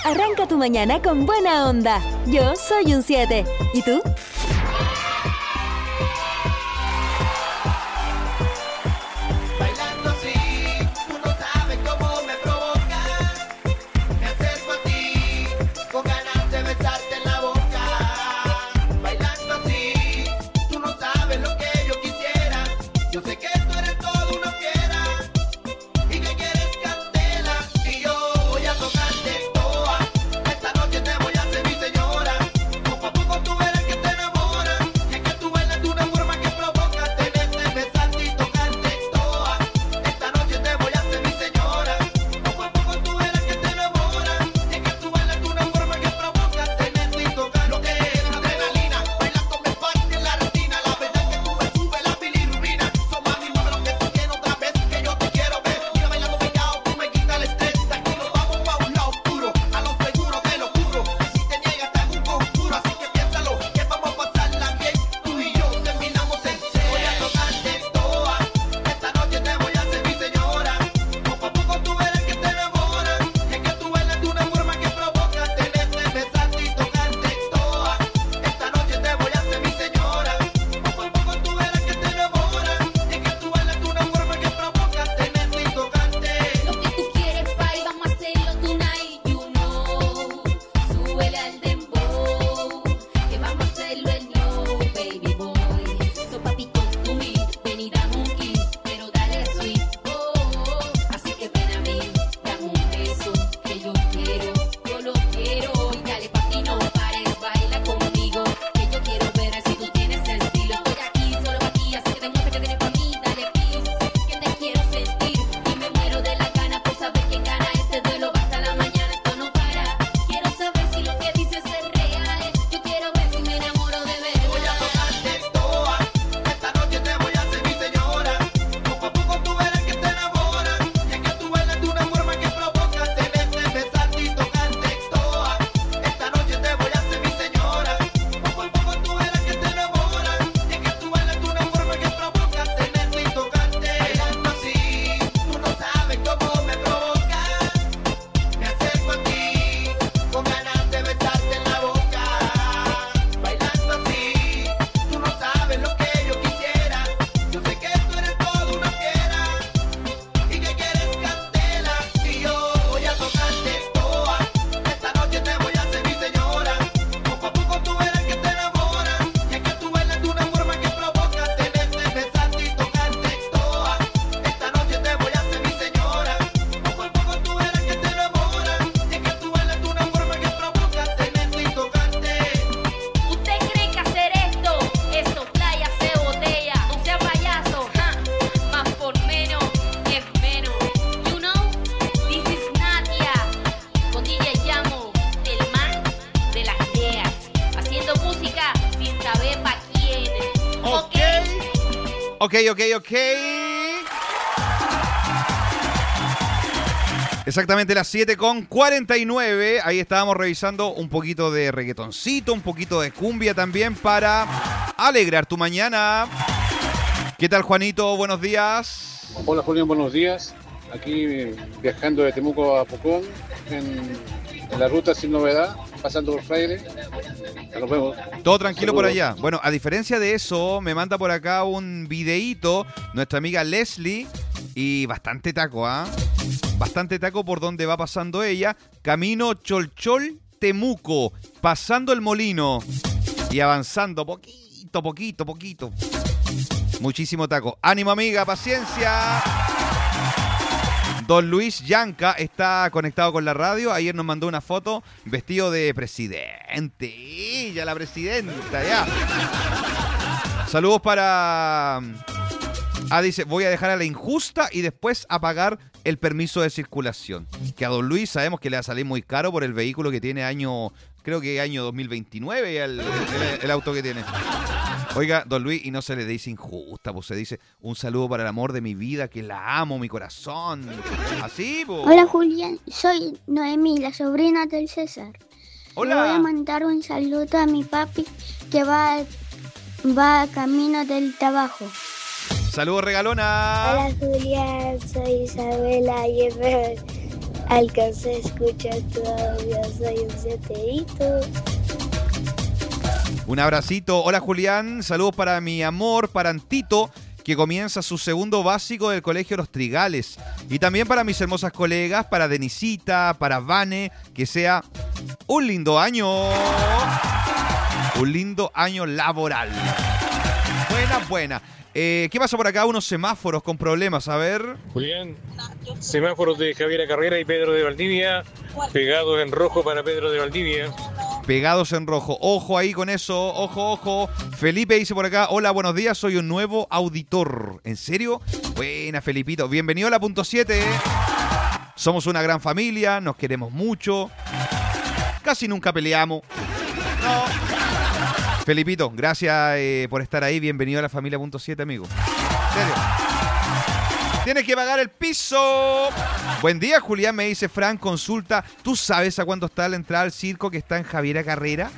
Arranca tu mañana con buena onda. Yo soy un siete. ¿Y tú? Bailando así, tú no sabes cómo me provoca. Me acerco a ti, con ganas de besarte en la boca. Bailando así, tú no sabes lo que yo quisiera. Yo sé que tú eres todo una fiera y que quieres candela. Y yo voy a tocarte toa. Esta noche te voy a hacer mi señora. Poco a poco tú verás que te enamoras. Y es que tú bailas de una forma que provoca tenerte, besarte y tocarte toa. Esta noche te voy a hacer mi señora. Poco a poco tú verás que te enamoras. Y es que tú bailas de una forma que provoca tenerte y tocarte. Lo que es adrenalina, bailas con mi parte en la rutina. La verdad que tú me sube la bilirrubina. Son más mis números que tú tienes otra vez que yo te quiero ver. Mira bailando pegado, tú me quitas el estrés. De aquí nos vamos pa' un lado oscuro. A lo seguro te lo juro. Y si te niegas te hago un conjuro. Así que piénsalo, que vamos a pasarla bien. Tú y yo terminamos en serio. Voy a tocarte toa. Esta noche te voy a hacer mi señora. Poco a poco tú verás que te enamoras. Y es que tú bailas de una forma que provoca tenerte, besarte y tocarte toa. Esta noche te voy a hacer mi señora. Poco a poco tú verás que te enamoras. Y es que tú bailas de una forma que provoca tenerte y tocarte. Lo que tú quieres, pai, vamos a hacerlo tonight, you know. Súbele al dembow, que vamos a hacerlo el no, baby boy. So papi, come to me, ven y dame un kiss, pero dale sweet, oh, oh. Así que ven a mí, dame un beso, que yo quiero, yo lo quiero. Y dale papi, no pares, baila conmigo, que yo quiero ver si tú tienes estilo. Estoy aquí, solo pa' ti, así que demuestra que tienes pa' mí, dale please, que te quiero sentir. Y me muero de la gana por saber quién gana este duelo. Va hasta la mañana, esto no para. Quiero saber si lo que dices es real. Yo quiero ver si me enamoro de Voy a tocarte toa. Esta noche te voy a hacer mi señora. Poco a poco tú verás que te enamoras. Y es que tú bailas de una forma que provoca tenerte, besarte y tocarte toa. Esta noche te voy a hacer mi señora. Poco a poco tú verás que te enamoras. Y es que tú bailas de una forma que provoca tenerte y tocarte. Bailando así, tú no sabes cómo me provoca. Me acerco a ti, con ganas de besarte en la boca. Bailando así, tú no sabes lo que yo quisiera. Yo sé que tú eres toda una fiera y que quieres candela. Y yo voy a tocarte toa. Esta noche te voy a hacer mi señora. Poco a poco tú verás que te enamoras. Y es que tú bailas de una forma que provoca tenerte, besarte y tocarte toa. Esta noche te voy a hacer mi señora. Poco a poco tú verás que te enamoras. Y es que tú bailas de una forma que provoca tenerte y tocarte. ¿Usted cree que hacer esto es soplar y hacer botella? No sea payaso, ja. Más por menos es menos. You know, this is Nadia. Con D J Llamo, el man de las ideas. Haciendo música sin saber pa' quién. ¿Ok? Ok, ok, ok. Exactamente las siete con cuarenta y nueve. Ahí estábamos revisando un poquito de reggaetoncito, un poquito de cumbia también para alegrar tu mañana. ¿Qué tal, Juanito? Buenos días. Hola Julián, buenos días. Aquí eh, viajando de Temuco a Pucón en, en la ruta sin novedad, pasando por Fraile. Ya nos vemos. Todo tranquilo por Saludos. allá. Bueno, a diferencia de eso, me manda por acá un videíto nuestra amiga Leslie y bastante taco, ¿ah? Bastante taco por donde va pasando ella. Camino Cholchol, Temuco, pasando el molino y avanzando poquito, poquito, poquito. Muchísimo taco. Ánimo, amiga, paciencia. Don Luis Yanca está conectado con la radio. Ayer nos mandó una foto vestido de presidente. Ella, la presidenta, ya. Saludos para... Ah, dice, voy a dejar a la injusta y después a pagar el permiso de circulación. Que a don Luis sabemos que le va a salir muy caro por el vehículo que tiene año... Creo que año dos mil veintinueve el, el, el auto que tiene. Oiga, don Luis, y no se le dice injusta, pues se dice un saludo para el amor de mi vida, que la amo, mi corazón. Así, pues. Hola Julián, soy Noemí, la sobrina del César. Hola. Le voy a mandar un saludo a mi papi que va, va camino del trabajo. Saludos, regalona. Hola Julián, soy Isabela y alcancé a escuchar tu audio, soy un sieteíto. Un abracito. Hola Julián, saludos para mi amor, para Antito, que comienza su segundo básico del Colegio Los Trigales. Y también para mis hermosas colegas, para Denisita, para Vane, que sea un lindo año. Un lindo año laboral. Buena, buena. Eh, ¿Qué pasa por acá? Unos semáforos con problemas, a ver. Julián, semáforos de Javiera Carrera y Pedro de Valdivia, pegados en rojo para Pedro de Valdivia. Pegados en rojo. Ojo ahí con eso, ojo, ojo. Felipe dice por acá, hola, buenos días, soy un nuevo auditor. ¿En serio? Buena, Felipito. Bienvenido a la punto siete. Somos una gran familia, nos queremos mucho. Casi nunca peleamos. No. Felipito, gracias eh, por estar ahí. Bienvenido a la familia punto siete, amigo. ¿En serio? Tienes que pagar el piso. Buen día, Julián, me dice Fran, consulta. ¿Tú sabes a cuánto está la entrada al circo que está en Javiera Carrera?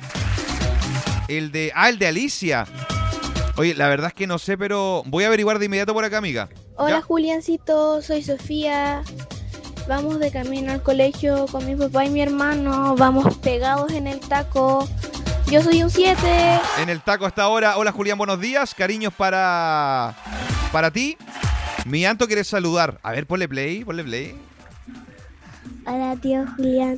El de... Ah, el de Alicia. Oye, la verdad es que no sé, pero voy a averiguar de inmediato por acá, amiga. Hola, ¿Ya? Juliancito, soy Sofía. Vamos de camino al colegio con mi papá y mi hermano. Vamos pegados en el taco. Yo soy un siete. En el taco hasta ahora. Hola, Julián, buenos días. Cariños para... para ti. Mi Anto quiere saludar. A ver, ponle play, ponle play. Hola, tío Julián.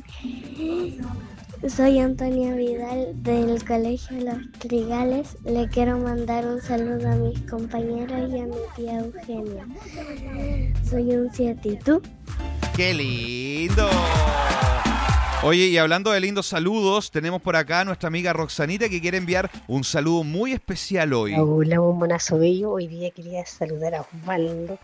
Soy Antonia Vidal del Colegio Los Trigales. Le quiero mandar un saludo a mis compañeros y a mi tía Eugenia. Soy un siete. ¿Y tú? ¡Qué lindo! Oye, y hablando de lindos saludos, tenemos por acá a nuestra amiga Roxanita que quiere enviar un saludo muy especial hoy. Hola, bombonazo bello. Hoy día quería saludar a Osvaldo,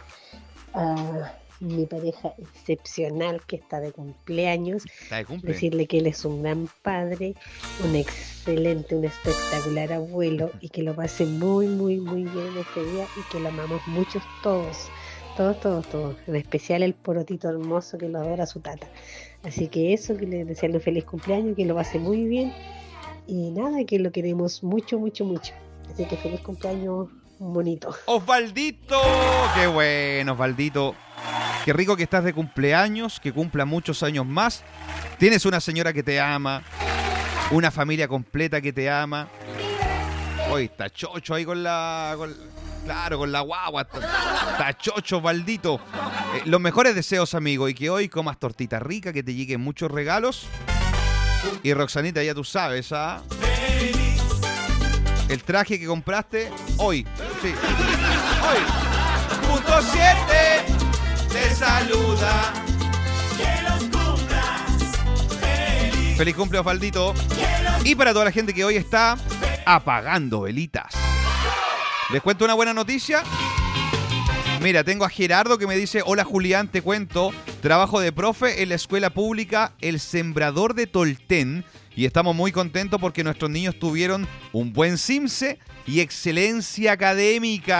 a mi pareja excepcional que está de cumpleaños. Está de cumple. Decirle que él es un gran padre, un excelente, un espectacular abuelo y que lo pase muy, muy, muy bien en este día y que lo amamos muchos todos. Todos, todos, todos. En especial el porotito hermoso que lo adora su tata. Así que eso, que le desearle un feliz cumpleaños, que lo pase muy bien. Y nada, que lo queremos mucho, mucho, mucho. Así que feliz cumpleaños bonito. ¡Osvaldito! ¡Qué bueno, Osvaldito! Qué rico que estás de cumpleaños, que cumpla muchos años más. Tienes una señora que te ama, una familia completa que te ama. Hoy está chocho ahí con la... Con, claro, con la guagua. Está, está chocho, Osvaldito. Eh, los mejores deseos, amigo, y que hoy comas tortita rica, que te lleguen muchos regalos. Y Roxanita, ya tú sabes, ¿ah? El traje que compraste hoy. Sí. Hoy. Punto siete te saluda. Que los cumplas feliz. Feliz cumple, Osvaldito. Y para toda la gente que hoy está apagando velitas. Les cuento una buena noticia. Mira, tengo a Gerardo que me dice, hola Julián, te cuento, trabajo de profe en la escuela pública El Sembrador de Tolten y estamos muy contentos porque nuestros niños tuvieron un buen CIMSE y excelencia académica.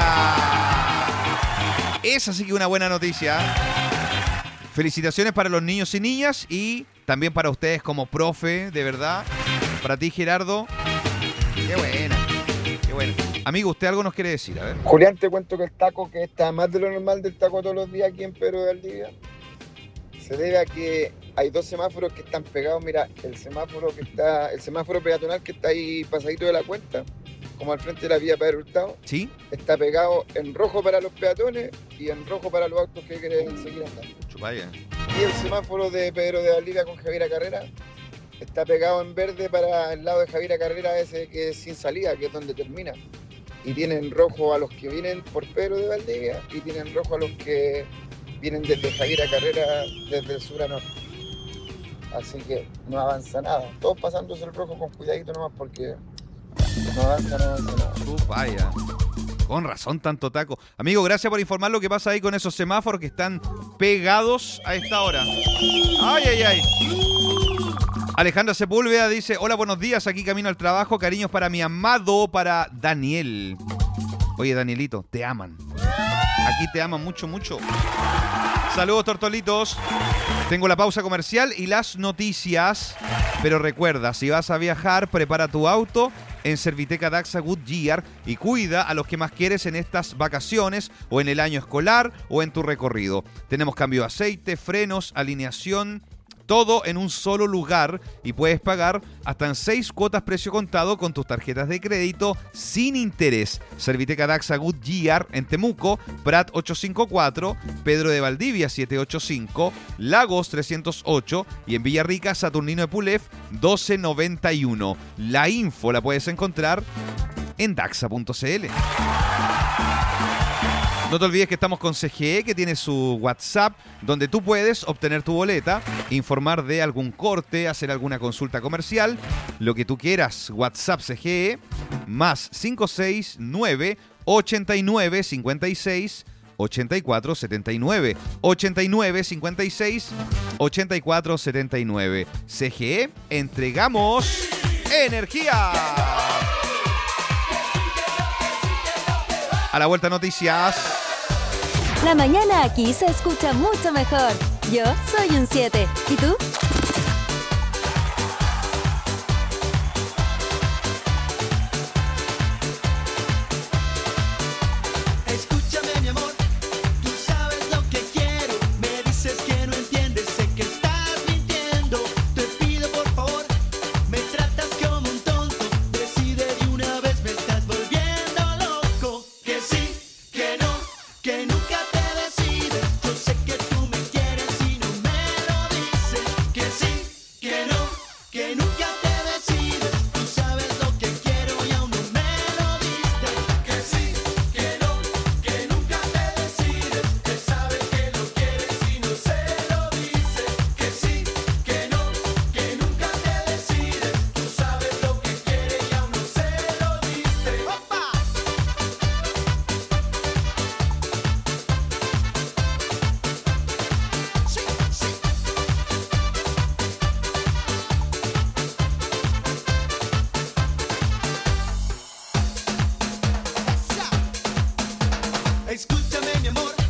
Esa sí que es una buena noticia. Felicitaciones para los niños y niñas y también para ustedes como profe, de verdad. Para ti, Gerardo. Qué buena, qué buena. Amigo, ¿usted algo nos quiere decir? A ver. Julián, te cuento que el taco que está más de lo normal del taco todos los días aquí en Pedro de Valdivia se debe a que hay dos semáforos que están pegados. Mira, el semáforo que está, el semáforo peatonal que está ahí pasadito de la cuenta, como al frente de la vía Padre Hurtado, ¿sí? Está pegado en rojo para los peatones y en rojo para los autos que quieren seguir andando. Chupaya. Y el semáforo de Pedro de Valdivia con Javiera Carrera está pegado en verde para el lado de Javiera Carrera, ese que es sin salida, que es donde termina. Y tienen rojo a los que vienen por Pedro de Valdivia y tienen rojo a los que vienen desde Javiera Carrera, desde el sur a norte. Así que no avanza nada. Todos pasándose el rojo con cuidadito nomás porque no avanza, no avanza nada. Uh, vaya. Con razón tanto taco. Amigo, gracias por informar lo que pasa ahí con esos semáforos que están pegados a esta hora. Ay, ay, ay. Alejandra Sepúlveda dice, hola, buenos días, aquí camino al trabajo, cariños para mi amado, para Daniel. Oye, Danielito, te aman. Aquí te aman mucho, mucho. Saludos, tortolitos. Tengo la pausa comercial y las noticias. Pero recuerda, si vas a viajar, prepara tu auto en Serviteca Daxa Goodyear y cuida a los que más quieres en estas vacaciones o en el año escolar o en tu recorrido. Tenemos cambio de aceite, frenos, alineación, todo en un solo lugar y puedes pagar hasta en seis cuotas precio contado con tus tarjetas de crédito sin interés. Serviteca Daxa Goodyear en Temuco, Prat ochocientos cincuenta y cuatro, Pedro de Valdivia setecientos ochenta y cinco, Lagos trescientos ocho y en Villarrica, Saturnino Epulef doce noventa y uno. La info la puedes encontrar en daxa punto c l. No te olvides que estamos con C G E, que tiene su WhatsApp, donde tú puedes obtener tu boleta, informar de algún corte, hacer alguna consulta comercial, lo que tú quieras. WhatsApp C G E, más cinco seis nueve, ochenta y nueve, cincuenta y seis, ochenta y cuatro, setenta y nueve. ochenta y nueve, cincuenta y seis, ochenta y cuatro, setenta y nueve. C G E, entregamos energía. A la vuelta, noticias. La mañana aquí se escucha mucho mejor. Yo soy un siete. ¿Y tú? Escúchame, mi amor, tú sabes lo que quiero. Me dices que no entiendes, sé que estás mintiendo. Te pido por favor, me tratas como un tonto. Decide de una vez, me estás volviendo loco. Que sí, que no, que nunca te decides. Yo sé que tú me quieres y no me lo dices. Que sí, que no, que nunca te decides. Tú sabes lo que quiero y aún no me lo diste. Que sí, que no, que nunca te decides. Él sabe que lo quieres y no se lo dice. Que sí, que no, que nunca te decides. Tú sabes lo que quieres y aún no se lo diste. ¡Opa! Sí, sí. Escúchame, mi amor,